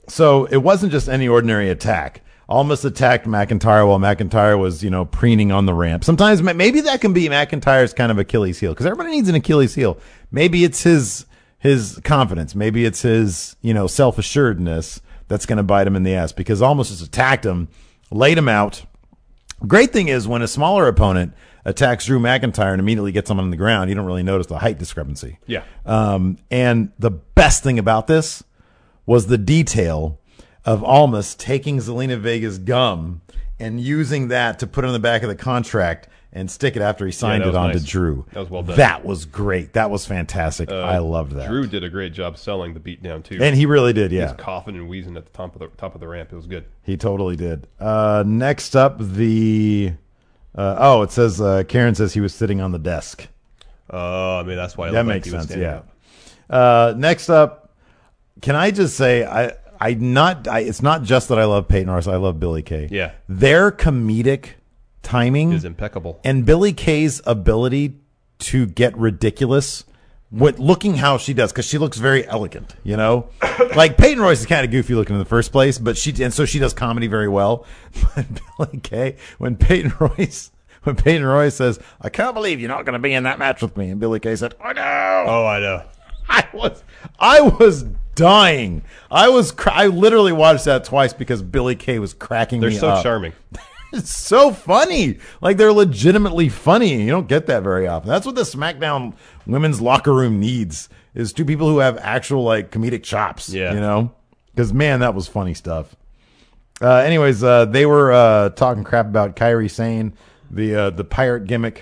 So it wasn't just any ordinary attack. Almost attacked McIntyre while McIntyre was, you know, preening on the ramp. Sometimes maybe that can be McIntyre's kind of Achilles heel because everybody needs an Achilles heel. Maybe it's his his confidence. Maybe it's his, you know, self-assuredness that's going to bite him in the ass because Almost just attacked him, laid him out. Great thing is when a smaller opponent attacks Drew McIntyre and immediately gets him on the ground, you don't really notice the height discrepancy. Yeah. Um, and the best thing about this was the detail of Almas taking Zelina Vega's gum and using that to put on the back of the contract and stick it after he signed Yeah, it that was onto nice. Drew. That was well done. That was great. That was fantastic. Uh, I loved that. Drew did a great job selling the beatdown too. And he really did, He yeah. was coughing and wheezing at the top of the top of the ramp. It was good. He totally did. Uh, next up, the... Uh, oh, it says... Uh, Karen says he was sitting on the desk. Oh, I mean that's why I That looked like makes he was sense, standing yeah. up. Uh, next up, can I just say... I. I not. I, it's not just that I love Peyton Royce. I love Billy Kay. Yeah. Their comedic timing Is impeccable. and Billy Kay's ability to get ridiculous with looking how she does because she looks very elegant. You know, like Peyton Royce is kind of goofy looking in the first place, but she and so she does comedy very well. But Billy Kay, when Peyton Royce. When Peyton Royce says, "I can't believe you're not going to be in that match with me," and Billy Kay said, "I know." Oh, I know. I was, I was dying. I was, cr- I literally watched that twice because Billy Kay was cracking They're me so up. charming. It's so funny. Like they're legitimately funny. You don't get that very often. That's what the SmackDown women's locker room needs is two people who have actual like comedic chops. Yeah. You know, because man, that was funny stuff. Uh, anyways, uh, they were uh, talking crap about Kairi Sane, the uh, the pirate gimmick.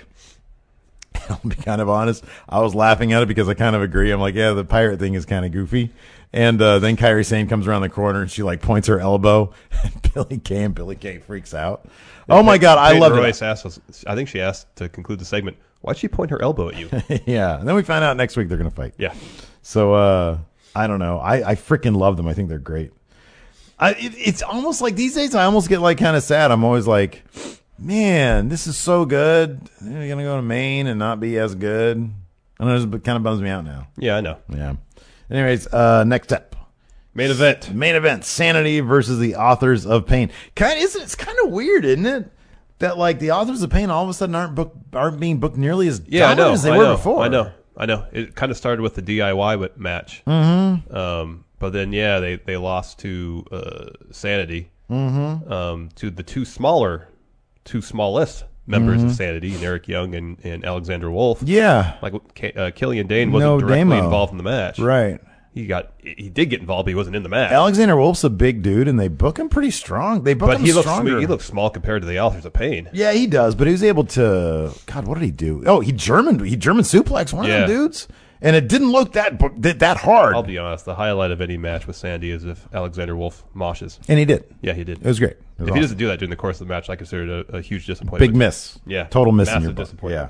I'll be kind of honest. I was laughing at it because I kind of agree. I'm like, yeah, the pirate thing is kind of goofy. And uh, then Kairi Sane comes around the corner and she like points her elbow at Billy Kay, and Billy Kay freaks out. Oh my God, I Peyton love Royce it. asked us, I think she asked to conclude the segment, why'd she point her elbow at you? Yeah. And then we find out next week they're going to fight. Yeah. So uh, I don't know. I, I freaking love them. I think they're great. I, it, it's almost like these days I almost get like kind of sad. I'm always like, man, this is so good. They're going to go to Maine and not be as good. I know it kind of bums me out now. Yeah, I know. Yeah. Anyways, uh, next up. Main event. Main event, Sanity versus the Authors of Pain. Kind of, isn't it's kind of weird, isn't it? That like the Authors of Pain all of a sudden aren't book aren't being booked nearly as Yeah, I dominant know. as they I were know, before. I know. I know. It kind of started with the D I Y match. Mm-hmm. Um, but then, yeah, they, they lost to uh, Sanity, mm-hmm. um, to the two smaller, two smallest members Mm-hmm. of Sanity, and Eric Young and, and Alexander Wolf. Yeah. Like uh, Killian Dane wasn't No directly demo. involved in the match. Right. He got he did get involved, but he wasn't in the match. Alexander Wolf's a big dude, and they book him pretty strong. They book but him he looks stronger. he looks small compared to the Authors of Pain. Yeah, he does, but he was able to. God, what did he do? Oh, he German. He German suplex one Yeah. of them dudes, and it didn't look that that, that hard. I'll be honest. The highlight of any match with Sandy is if Alexander Wolf moshes. and he did. Yeah, he did. It was great. It was If awesome. he doesn't do that during the course of the match, I consider it a, a huge disappointment. Big miss. Yeah. Total miss in Massive your book. disappointment. Yeah.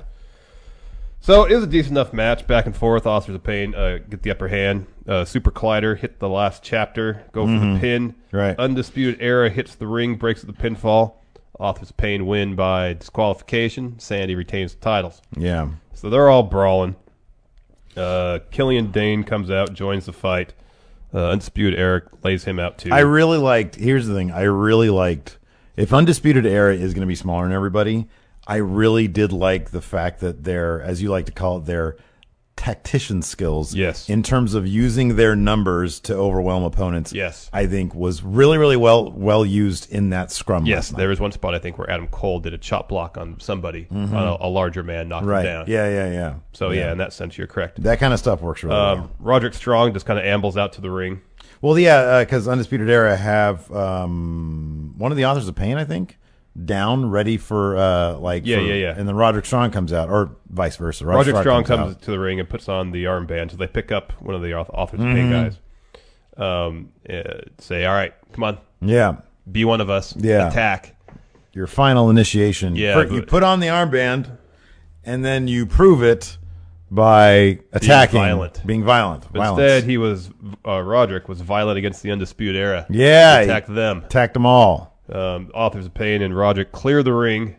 So it was a decent enough match, back and forth. Authors of Pain uh, get the upper hand. Uh, Super Collider hit the last chapter, go for the pin. Right. Undisputed Era hits the ring, breaks the pinfall. Authors of Pain win by disqualification. Sandy retains the titles. Yeah. So they're all brawling. Uh, Killian Dane comes out, joins the fight. Uh, Undisputed Era lays him out too. I really liked. Here's the thing. I really liked. If Undisputed Era is going to be smaller than everybody, I really did like the fact that their, as you like to call it, their tactician skills. Yes. In terms of using their numbers to overwhelm opponents. Yes. I think was really, really well well used in that scrum. Yes, last night. there was one spot I think where Adam Cole did a chop block on somebody, on a, a larger man, knocked Right. him down. Yeah. Yeah. Yeah. So yeah. in that sense, you're correct. That kind of stuff works really well. Um, Roderick Strong just kind of ambles out to the ring. Well, yeah, because Undisputed Era have um, one of the Authors of Pain, I think, down, ready for uh, like Yeah, for- yeah, yeah. and then Roderick Strong comes out, or vice versa. Roderick Strong comes out. to the ring and puts on the armband, so they pick up one of the auth- Authors of Mm-hmm. Pain guys. Um, uh, say, all right, come on, Yeah, be one of us. Yeah. Attack. your final initiation. Yeah, Fir- you but- put on the armband, and then you prove it by attacking, violent. being violent. But Violence. instead, he was uh, Roderick was violent against the Undisputed Era. Yeah, He he- attacked them. attacked them all. Um, Authors of Pain and Roderick clear the ring.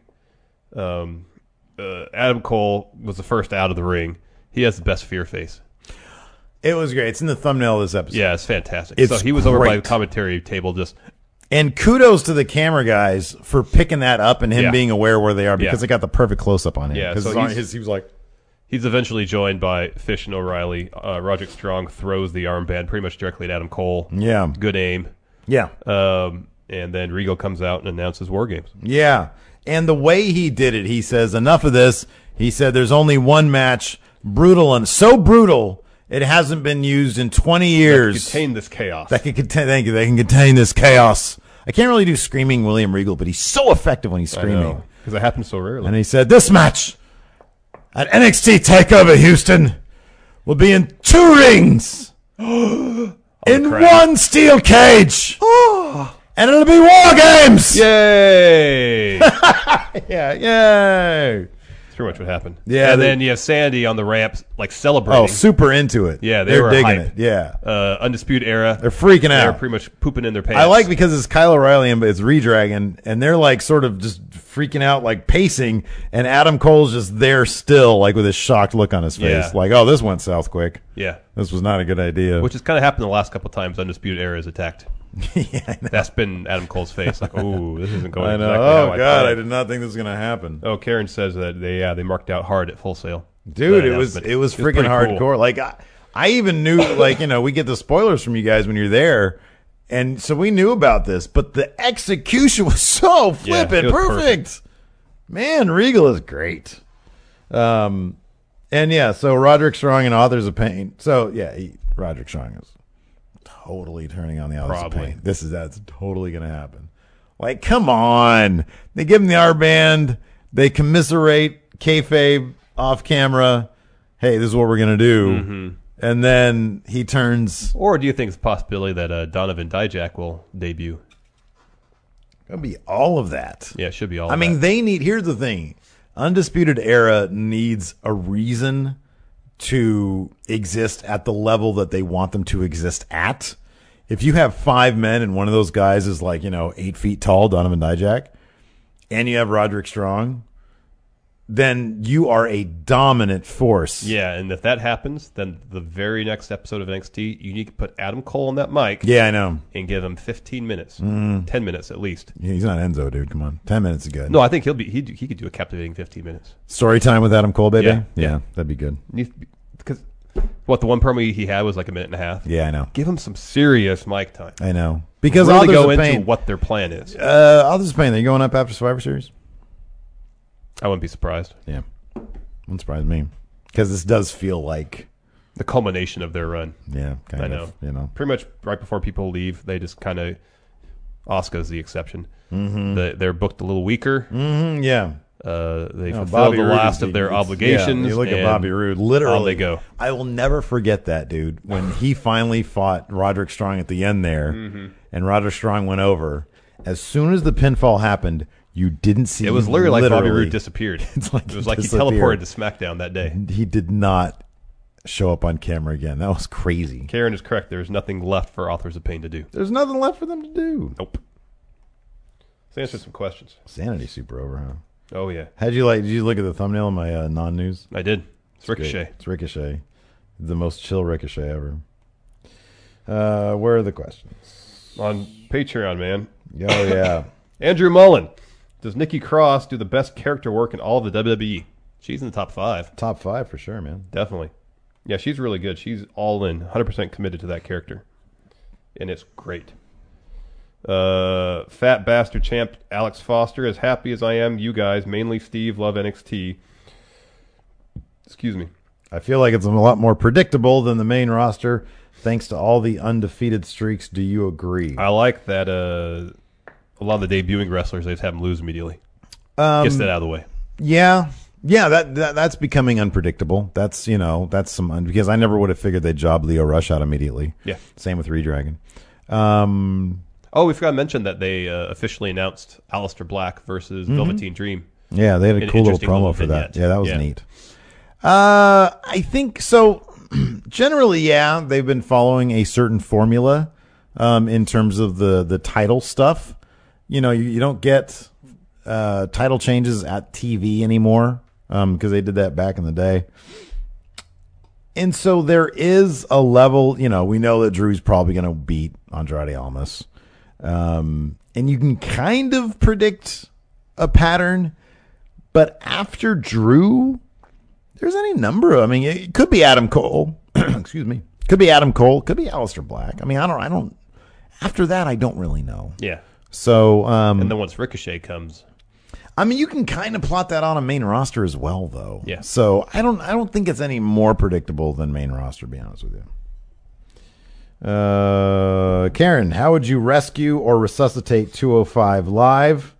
Um, uh, Adam Cole was the first out of the ring. He has the best fear face. It was great. It's in the thumbnail of this episode. Yeah, it's fantastic. It's so he was over by the great. commentary table just... And kudos to the camera guys for picking that up and him Yeah. being aware where they are because Yeah. they got the perfect close-up on him. Yeah, Because so he's- his, he was like... He's eventually joined by Fish and O'Reilly. Uh, Roderick Strong throws the armband pretty much directly at Adam Cole. Yeah. Good aim. Yeah. Um, and then Regal comes out and announces War Games. Yeah. And the way he did it, he says, enough of this. He said there's only one match, brutal and so brutal, it hasn't been used in twenty years. Contain this chaos. That can contain, thank you, they can contain this chaos. I can't really do screaming William Regal, but he's so effective when he's screaming. Because it happens so rarely. And he said, this match at N X T TakeOver Houston will be in two rings in one steel cage. And it'll be War Games. Yay! Yeah, yay. That's pretty much what happened. Yeah, And they- then you have Sandy on the ramp, like celebrating. Oh, super into it. Yeah, they they're were digging hype. it. Yeah. Uh, Undisputed Era. They're freaking They're out. pretty much pooping in their pants. I like because it's Kyle O'Reilly and it's Redragon, and they're like sort of just freaking out, like pacing, and Adam Cole's just there still, like with a shocked look on his face, Yeah. like, "Oh, this went south quick. Yeah. This was not a good idea." Which has kind of happened the last couple times Undisputed Era is attacked. yeah, I know. That's been Adam Cole's face. Like, oh, this isn't going I know. exactly Oh how I God, I planned. did not think this was gonna happen, Oh, Karen says that they yeah they marked out hard at Full Sail. dude. That It was announcement. it was freaking pretty hardcore. cool. Like I, I even knew, like you know, we get the spoilers from you guys when you're there. And so we knew about this, but the execution was so Yeah, flippin' it was perfect. perfect. Man, Regal is great. Um, and yeah, so Roderick Strong and Authors of Pain. So yeah, he, Roderick Strong is totally turning on the Authors Probably. of Pain. This is that's totally going to happen. Like, come on! They give him the R band. They commiserate kayfabe off camera. Hey, this is what we're going to do. Mm-hmm. And then he turns. Or do you think it's a possibility that uh, Donovan Dijak will debut? It'll be all of that. Yeah, it should be all. I of mean, that. they need. Here's the thing: Undisputed Era needs a reason to exist at the level that they want them to exist at. If you have five men and one of those guys is like you know eight feet tall, Donovan Dijak, and you have Roderick Strong, then you are a dominant force. Yeah, and if that happens, then the very next episode of N X T, you need to put Adam Cole on that mic Yeah, I know. and give him fifteen minutes, Mm-hmm. ten minutes at least. He's not Enzo, dude. Come on, ten minutes is good. No, I think he'll be he he could do a captivating fifteen minutes. Story time with Adam Cole, baby. Yeah, yeah, yeah. that'd be good. Because what the one promo he had was like a minute and a half. Yeah, I know. Give him some serious mic time. I know because really Authors go of into Pain. what their plan is. Uh, Authors of Pain. They're going up after Survivor Series. I wouldn't be surprised. Yeah, wouldn't surprise me because this does feel like The culmination of their run. yeah, kind I of know. you know. Pretty much right before people leave, they just kind of. Asuka's the exception. Mm-hmm. The, they're booked a little weaker. Mm, yeah, Uh, they No, fulfilled Bobby the Roode last is of their the- it's- obligations. Yeah, you look at and Bobby Roode. Literally, on they go. I will never forget that dude when he finally fought Roderick Strong at the end there, Mm-hmm. and Roderick Strong went over. As soon as the pinfall happened, you didn't see. It was literally, like Bobby literally- Roode disappeared. It's like it was he like he disappeared. teleported to SmackDown that day. He did not show up on camera again. That was crazy. Karen is correct. There's nothing left for Authors of Pain to do. There's nothing left for them to do. Nope. Let's answer some questions. Sanity super over, huh? Oh, yeah. How'd you like? Did you look at the thumbnail of my uh, non-news? I did. It's Great. Ricochet. It's Ricochet. The most chill Ricochet ever. Uh, where are the questions? On Patreon, man. Oh, yeah. Andrew Mullen. Does Nikki Cross do the best character work in all of the W W E? She's in the top five. Top five for sure, man. Definitely. Yeah, she's really good. She's all in, one hundred percent committed to that character. And it's great. Uh, Fat Bastard Champ Alex Foster. As happy as I am, you guys, mainly Steve, love N X T. Excuse me. I feel like it's a lot more predictable than the main roster, thanks to all the undefeated streaks. Do you agree? I like that uh, a lot of the debuting wrestlers, they just have them lose immediately. Um, Gets that out of the way. Yeah, yeah, that, that that's becoming unpredictable. That's you know that's some un- because I never would have figured they'd job Leo Rush out immediately. Yeah. Same with Redragon. Um, Oh, we forgot to mention that they uh, officially announced Aleister Black versus Mm-hmm. Velveteen Dream. yeah, they had a An cool little interesting promo little for that. vignette. Yeah, that was Yeah. neat. Uh, I think so. Generally, yeah, they've been following a certain formula um, in terms of the the title stuff. You know, you, you don't get uh, title changes at T V anymore because they did that back in the day. and so there is a level, you know, we know that Drew's probably going to beat Andrade Almas. Um, and you can kind of predict a pattern, but after Drew, there's any number of, I mean, it could be Adam Cole. Excuse me. Could be Adam Cole. Could be Aleister Black. I mean, I don't, I don't, after that, I don't really know. Yeah. So, um, and then once Ricochet comes, I mean, you can kind of plot that on a main roster as well, though. Yeah. So I don't, I don't think it's any more predictable than main roster, to be honest with you. Uh, Karen, how would you rescue or resuscitate two oh five Live?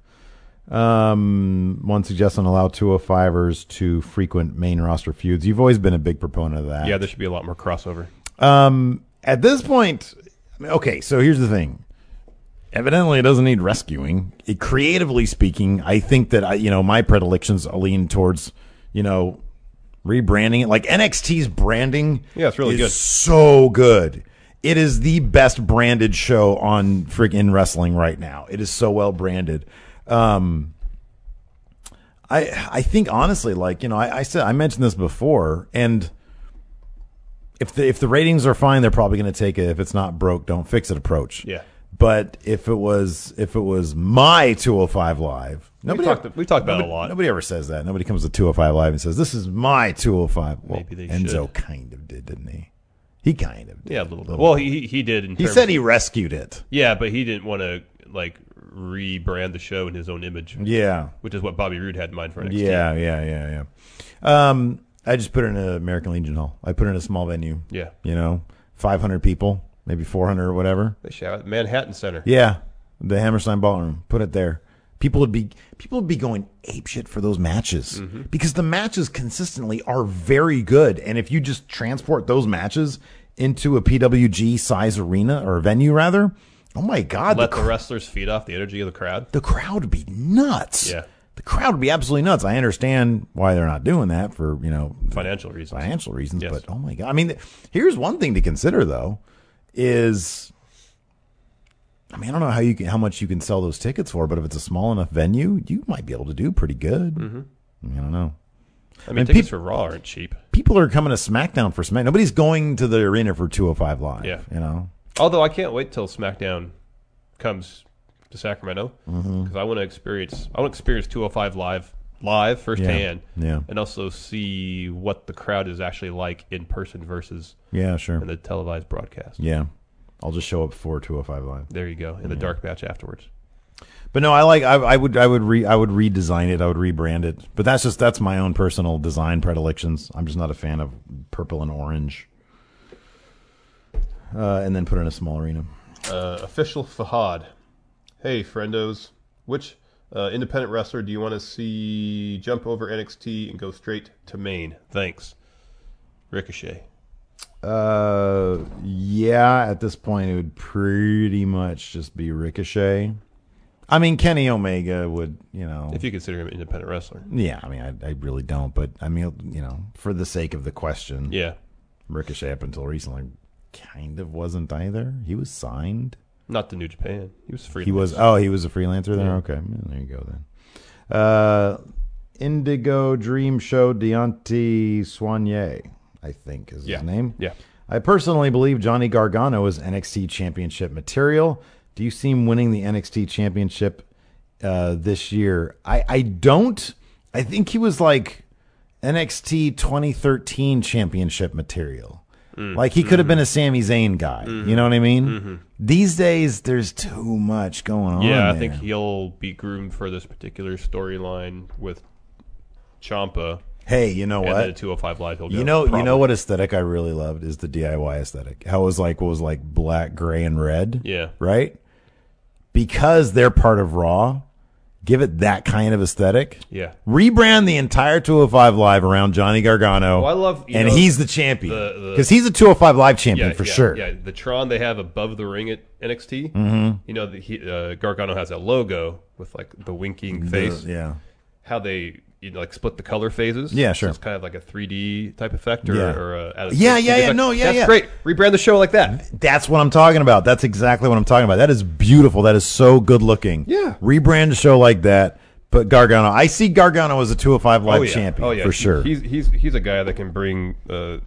Um, one suggestion: allow two oh fivers to frequent main roster feuds. You've always been a big proponent of that. yeah, there should be a lot more crossover. Um, at this point, I mean, okay, so here's the thing. Evidently, it doesn't need rescuing. It, creatively speaking, I think that I, you know, my predilections lean towards, you know, rebranding it. Like N X T's branding, Yeah, it's really is good. so good. It is the best branded show on freaking wrestling right now. It is so well branded. Um, I I think honestly, like, you know, I, I said I mentioned this before, and if the if the ratings are fine, they're probably going to take it. If it's not broke, don't fix it approach. Yeah. But if it was if it was my two oh five Live, nobody talked- we've talked about it a nobody- lot. Nobody ever says that. Nobody comes to two oh five Live and says, "This is my two oh five." Well, Maybe they Enzo should. kind of did, didn't he? He kind of did. Yeah, a little bit. Well, he he did. In He terms said he of- rescued it. yeah, but he didn't want to like rebrand the show in his own image, Yeah. which is what Bobby Roode had in mind for N X T. Yeah, yeah, yeah, yeah. Um, I just put it in an American Legion Hall. I put it in a small venue. Yeah. You know, five hundred people, maybe four hundred or whatever. They shout Manhattan Center. Yeah, the Hammerstein Ballroom. Put it there. People would be people would be going apeshit for those matches Mm-hmm. because the matches consistently are very good. And if you just transport those matches into a P W G size arena or venue, rather, oh my God, Let the, the cr- wrestlers feed off the energy of the crowd. the crowd would be nuts. Yeah. The crowd would be absolutely nuts. I understand why they're not doing that for, you know, Financial reasons. financial reasons, Yes. but oh my God. I mean, here's one thing to consider though, is, I mean, I don't know how you can, how much you can sell those tickets for, but if it's a small enough venue, you might be able to do pretty good. Mm-hmm. I don't know. I mean, And tickets peop- for Raw aren't cheap. People are coming to SmackDown for Smack. Nobody's going to the arena for two oh five Live. Yeah. You know? Although I can't wait till SmackDown comes to Sacramento because Mm-hmm. I want to experience. I want to experience two oh five live live firsthand. Yeah. And also see what the crowd is actually like in person versus Yeah, sure. in the televised broadcast. Yeah. I'll just show up for two oh five Live. There you go. In the dark match afterwards. But no, I like. I, I would. I would re. I would redesign it. I would rebrand it. But that's just that's my own personal design predilections. I'm just not a fan of purple and orange. Uh, and then put it in a small arena. Uh, official Fahad. Hey, friendos. Which uh, independent wrestler do you want to see jump over N X T and go straight to Maine? Thanks. Ricochet. Uh, yeah. At this point, it would pretty much just be Ricochet. I mean, Kenny Omega would. You know, If you consider him an independent wrestler. yeah. I mean, I, I really don't. But I mean, you know, for the sake of the question, Yeah. Ricochet up until recently kind of wasn't either. He was signed. Not to New Japan. He was free. He was. Oh, he was a freelancer there. Yeah. Okay, yeah, there you go then. Uh, Indigo Dream Show Deontay Soigné, I think is Yeah. his name. Yeah. I personally believe Johnny Gargano is N X T Championship material. Do you see him winning the N X T Championship uh, this year? I, I don't. I think he was like N X T twenty thirteen Championship material. Like he could have been a Sami Zayn guy. You know what I mean? These days, there's too much going on. Yeah, I there. think he'll be groomed for this particular storyline with Ciampa. Hey, you know And then what? at two oh five Live, he'll go. You know, you know probably. what aesthetic I really loved is the D I Y aesthetic. How it was like, what was like black, gray, and red. Yeah. Right? Because they're part of Raw, give it that kind of aesthetic. Yeah. Rebrand the entire two oh five Live around Johnny Gargano. Oh, I love- you and know, he's the champion. the- the- Because he's a two oh five Live champion Yeah, for yeah, sure. Yeah, the Tron they have above the ring at N X T. Mm-hmm. You know, the, he, uh, Gargano has that logo with like the winking The- face. yeah. How they you know, like split the color phases. Yeah, So sure. it's kind of like a three D type effect, or, Yeah. or uh, out of Yeah, six D yeah, yeah, effect. no, yeah, That's yeah. great. Rebrand the show like that. That's what I'm talking about. That's exactly what I'm talking about. That is beautiful. That is so good looking. Yeah. Rebrand a show like that. But Gargano, I see Gargano as a two oh five Live oh, yeah. champion oh, yeah. for He- sure. He's he's he's a guy that can bring uh,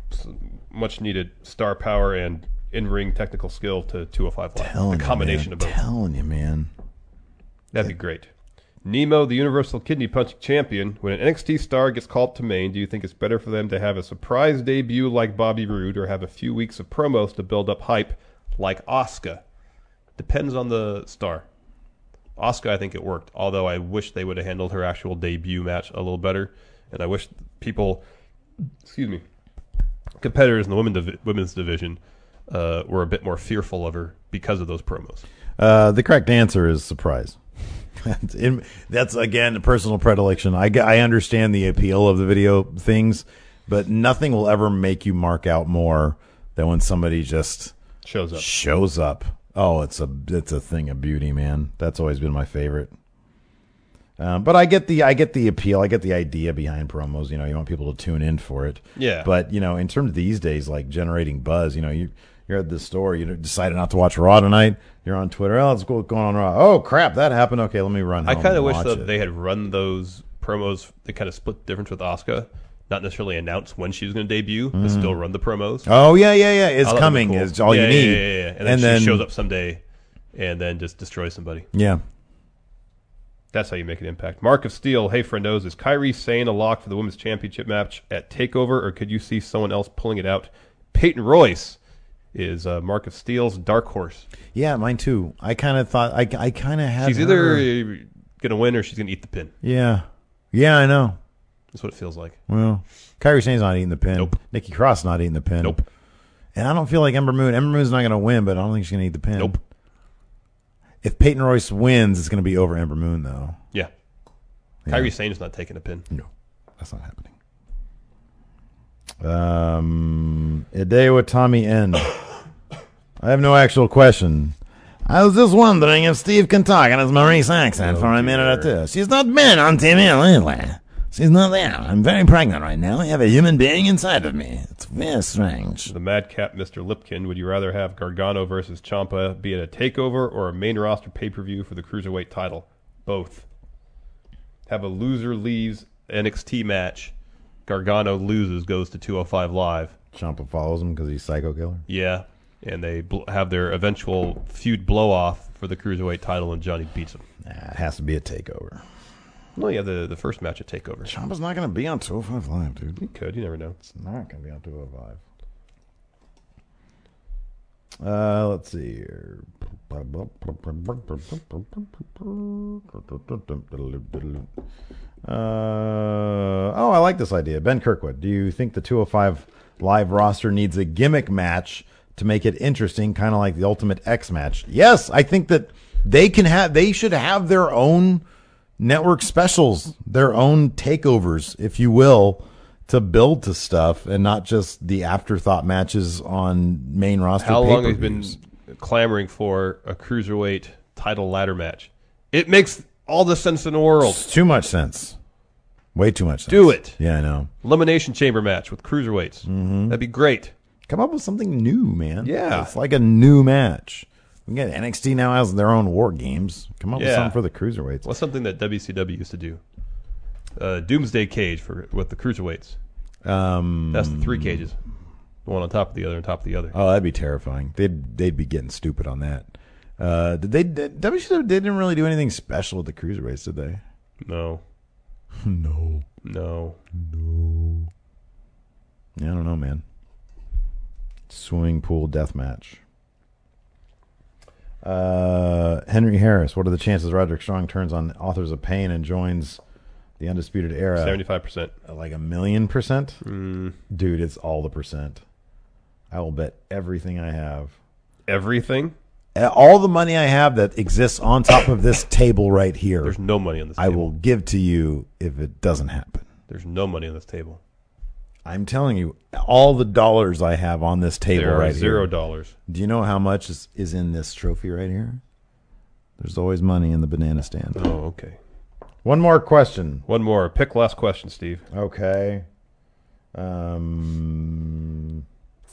much needed star power and in-ring technical skill to two oh five Live. Telling The combination you, of man. both. Telling you, man. That'd be great. Nemo, the Universal Kidney Punch Champion. When an N X T star gets called to main, do you think it's better for them to have a surprise debut like Bobby Roode or have a few weeks of promos to build up hype like Asuka? Depends on the star. Asuka, I think it worked, although I wish they would have handled her actual debut match a little better. And I wish people, excuse me, competitors in the women divi- women's division uh, were a bit more fearful of her because of those promos. Uh, the correct answer is surprise. In, that's, again, a personal predilection. I, g- I understand the appeal of the video things, but nothing will ever make you mark out more than when somebody just Shows up. shows up. Oh, it's a it's a thing of beauty, man. That's always been my favorite. Um, but I get the I get the appeal. I get the idea behind promos. You know, you want people to tune in for it. Yeah. But you know, in terms of these days, like generating buzz, you know, you you're at the store, you decided not to watch Raw tonight. You're on Twitter. Oh, let's go what's going on Raw. Oh crap, that happened. Okay, let me run. I home kind of and wish watch that it. they had run those promos. They kind of split the difference with Asuka. Not necessarily announce when she was going to debut, but still run the promos. Oh yeah, yeah, yeah. It's Oh, that'd be coming. cool. It's all Yeah, you yeah, need. Yeah, yeah, yeah. And then And she then- shows up someday and then just destroys somebody. Yeah. That's how you make an impact. Mark of Steel, hey friendos, is Kairi Sane a lock for the women's championship match at TakeOver, or could you see someone else pulling it out? Peyton Royce is uh, Mark of Steel's dark horse. Yeah, mine too. I kind of thought I I kind of had She's her- either going to win or she's going to eat the pin. Yeah. Yeah, I know. That's what it feels like. Well, Kairi Sane's not eating the pin. Nope. Nikki Cross not eating the pin. Nope. And I don't feel like Ember Moon. Ember Moon's not going to win, but I don't think she's going to eat the pin. Nope. If Peyton Royce wins, it's going to be over Ember Moon, though. Yeah. Yeah. Kairi Sane is not taking a pin. No, that's not happening. Um, Hideo Itami end. I have no actual question. I was just wondering if Steve can talk in his Maurice accent Oh, for a minute or dear. two. She's not been on T V lately. She's not there. I'm very pregnant right now. I have a human being inside of me. It's very strange. The Madcap Mister Lipkin, would you rather have Gargano versus Ciampa be at a takeover or a main roster pay-per-view for the Cruiserweight title? Both. Have a loser leaves N X T match. Gargano loses, goes to two oh five Live. Ciampa follows him because he's Psycho Killer. Yeah. And they bl- have their eventual feud blow-off for the Cruiserweight title, and Johnny beats him. Nah, it has to be a takeover. No, yeah, the, the first match at TakeOver. Ciampa's not going to be on two oh five Live, dude. You could, you never know. It's not going to be on two oh five. Uh, let's see here. Uh, oh, I like this idea. Ben Kirkwood, do you think the two oh five Live roster needs a gimmick match to make it interesting, kind of like the Ultimate X match? Yes, I think that they can have. They should have their own network specials, their own takeovers, if you will, to build to stuff and not just the afterthought matches on main roster. How long have you been pay-per-views. clamoring for a Cruiserweight title ladder match? It makes all the sense in the world. It's too much sense. Way too much sense. Do it. Yeah, I know. Elimination Chamber match with Cruiserweights. Mm-hmm. That'd be great. Come up with something new, man. Yeah. It's like a new match. We get N X T now has their own war games. Come up with Yeah. something for the cruiserweights. What's something that W C W used to do? Uh, Doomsday Cage for with the Cruiserweights. Um, That's the three cages. One on top of the other, on top of the other. Oh, that'd be terrifying. They'd they'd be getting stupid on that. Uh, did they? Did, W C W didn't really do anything special with the cruiserweights, did they? No. No. No. No. Yeah, I don't know, man. Swimming pool death match. Uh, Henry Harris. What are the chances Roderick Strong turns on Authors of Pain and joins the Undisputed Era? seventy-five percent. Like a million percent? Mm. Dude, it's all the percent. I will bet everything I have. Everything? All the money I have that exists on top of this table right here, There's no money on this I table. will give to you if it doesn't happen. There's no money on this table. I'm telling you, all the dollars I have on this table There are right zero here. dollars. Do you know how much is, is in this trophy right here? There's always money in the banana stand. Oh, okay. One more question. One more. Pick last question, Steve. Okay. Um.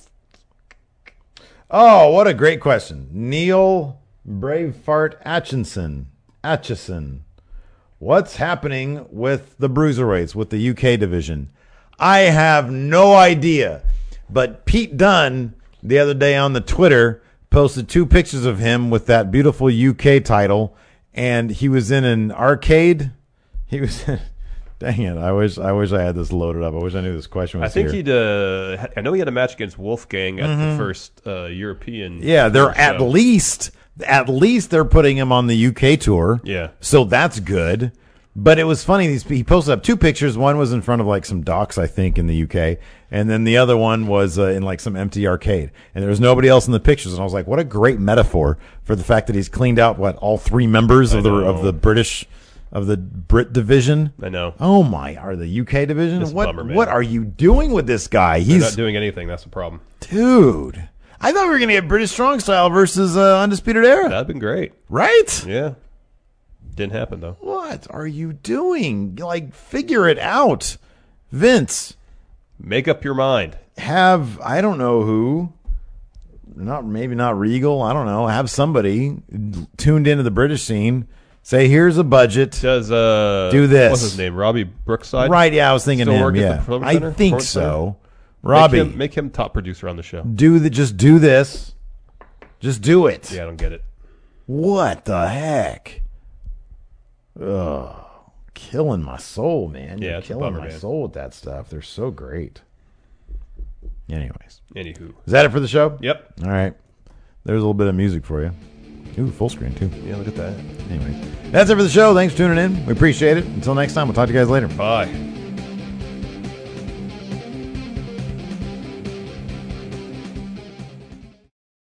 Oh, what a great question. Neil Bravefart Atchison. Atchison. What's happening with the Bruiserweights, with the U K division? I have no idea. But Pete Dunne, the other day on the Twitter, posted two pictures of him with that beautiful U K title, and he was in an arcade. He was in, dang it, I wish I wish I had this loaded up. I wish I knew this question was I think here. he'd. Uh, I know he had a match against Wolfgang at mm-hmm. the first uh, European. Yeah, they're show. at least at least they're putting him on the U K tour. Yeah, so that's good. But it was funny. He posted up two pictures. One was in front of like some docks, I think, in the U K, and then the other one was uh, in like some empty arcade. And there was nobody else in the pictures. And I was like, what a great metaphor for the fact that he's cleaned out what all three members I of the know. of the British of the Brit division. I know. Oh my, are the U K division? It's a what bummer, man. what are you doing with this guy? They're He's not doing anything. That's the problem, dude. I thought we were gonna get British Strong Style versus uh, Undisputed Era. That'd been great, right? Yeah. Didn't happen, though. What are you doing? Like, figure it out. Vince. Make up your mind. Have, I don't know who, not maybe not Regal, I don't know, have somebody tuned into the British scene, say, here's a budget. Does, uh, do this. What's his name? Robbie Brookside? Right, yeah, I was thinking Still him, work at yeah. the Performance I Center? think Performance so. Center? Robbie. Make him, make him top producer on the show. Do the, just do this. Just do it. Yeah, I don't get it. What the heck? Ugh, killing my soul, man. Yeah, You're it's a killing bummer, my man. soul with that stuff. They're so great. Anyways. Anywho. Is that it for the show? Yep. All right. There's a little bit of music for you. Ooh, full screen, too. Yeah, look at that. Anyway, that's it for the show. Thanks for tuning in. We appreciate it. Until next time, we'll talk to you guys later. Bye.